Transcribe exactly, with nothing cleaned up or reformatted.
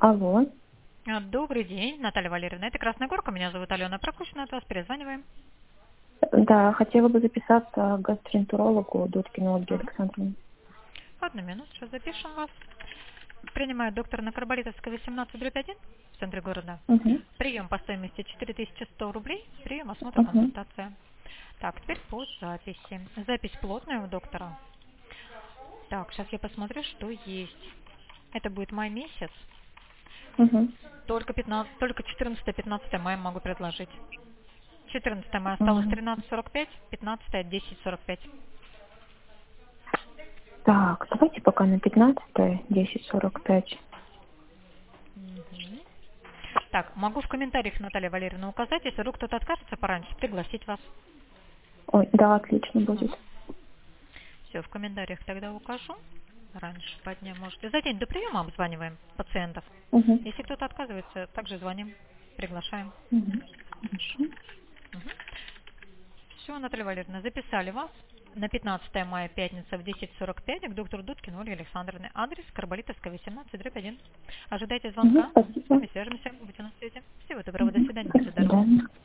Алло. А, Добрый день, Наталья Валерьевна. Это Красная Горка. Меня зовут Алена Прокушина. От вас перезваниваем. Да, хотела бы записаться к гастроэнтерологу Дудкину Ольге Ага. Александровне. Одну минуту, сейчас запишем вас. Принимаю доктора на Карболитовской восемнадцать дробь один в центре города. Угу. Прием по стоимости четыре тысячи сто рублей. Прием, осмотр, Угу. консультация. Так, теперь по записи. Запись плотная у доктора. Так, сейчас я посмотрю, что есть. Это будет май месяц. Угу. Только, пятнадцатое, только четырнадцатое-пятнадцатое мая могу предложить. четырнадцатое мая осталось Угу. тринадцать сорок пять, пятнадцатое десять сорок пять. Так, давайте пока на пятнадцатое, десять сорок пять. Мгм. Так, могу в комментариях, Наталья Валерьевна, указать, если вдруг кто-то откажется пораньше, пригласить вас. Ой, да, отлично будет. Все, в комментариях тогда укажу. Раньше по дням можете. За день до приема обзваниваем пациентов. Угу. Если кто-то отказывается, также звоним, приглашаем. Угу. Хорошо. Все, Наталья Валерьевна, записали вас на пятнадцатое мая, пятница в десять сорок пять к доктору Дудкину Ольге Александровне. Адрес Карболитовская, восемнадцать дробь один. Ожидайте Угу. звонка. С Спасибо. вами свяжемся. Будьте на связи. Всего доброго. До Угу. свидания. До Будьте здоровы. свидания.